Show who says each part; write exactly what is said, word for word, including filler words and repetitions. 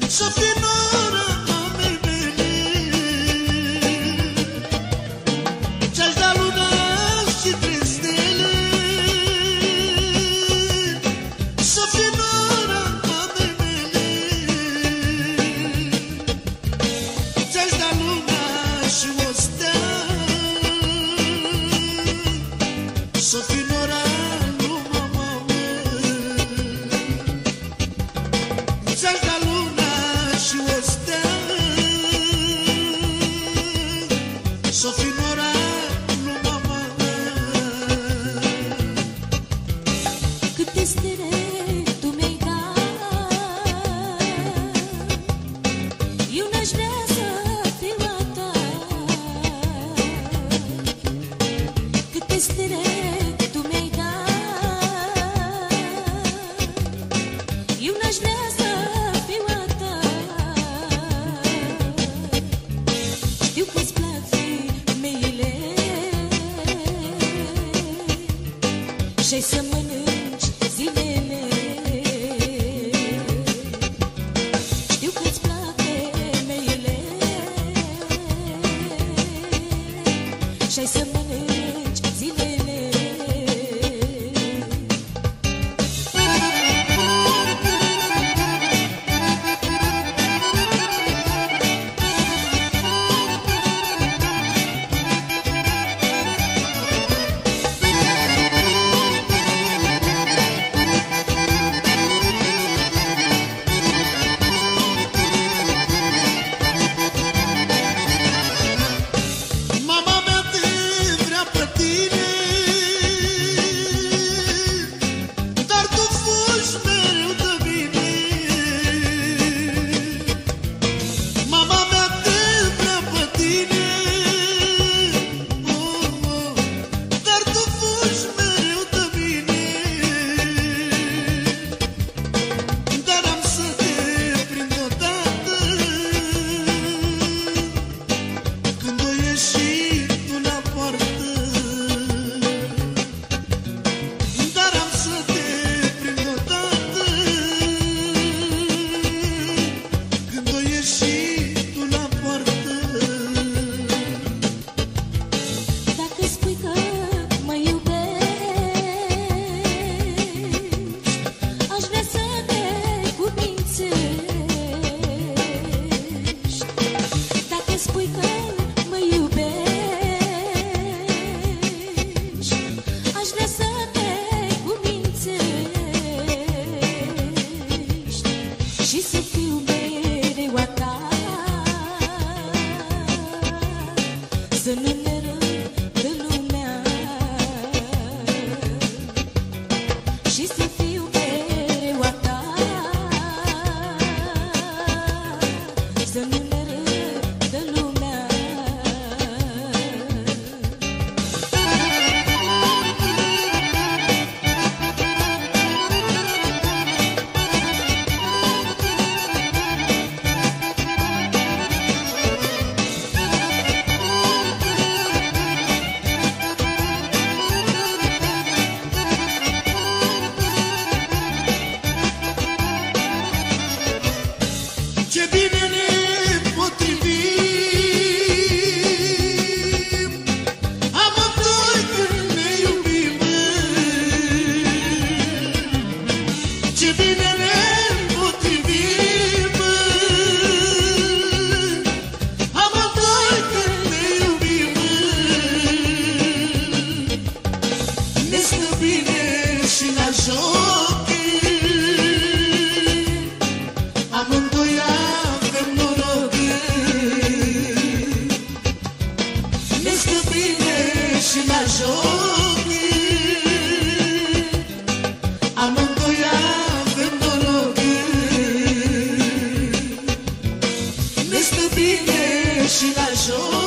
Speaker 1: să fii nora mamei mele. Ce-aș da luna și trei stele, să fii nora mamei mele. Ce-aș da luna și o stea, să fii nora lui mama mea. Ce-aș da luna și o stea, să fii nora lui mama mea.
Speaker 2: Câte stele tu mi-ai dat, eu n-aș vrea să fiu a ta. Câte stele tu mi-ai dat, eu n-aș vrea să fiu a ta. Știu că-ți plac femeile și-ai să mănânci zilele. Știu că-ți plac femeile și-ai să mănânci zilele.
Speaker 1: Mama mea te vrea pe tine, dar tu fugi mereu de mine. Mama mea te vrea pe tine, oh, oh, dar tu fugi mereu de mine. Dar am să te prind odată, când o ieși tu la poartă. Dar am să te prind odată, când o ieși tu la poartă.
Speaker 2: Dacă spui că mă iubești, aș vrea să te cumințești. Dacă spui că mă iubești, aș vrea să te cumințești și să fiu mereu a ta, să nu ne râdă lumea și să fiu mereu a ta, să nu ne râdă lumea.
Speaker 1: Ce bine ne potrivim amândoi când ne iubim. Ce bine ne potrivim amândoi când ne iubim. Ne stă bine și la joc, amândoi avem noroc. Ne stă bine și la joc, amândoi avem noroc. Ne stă bine și la joc.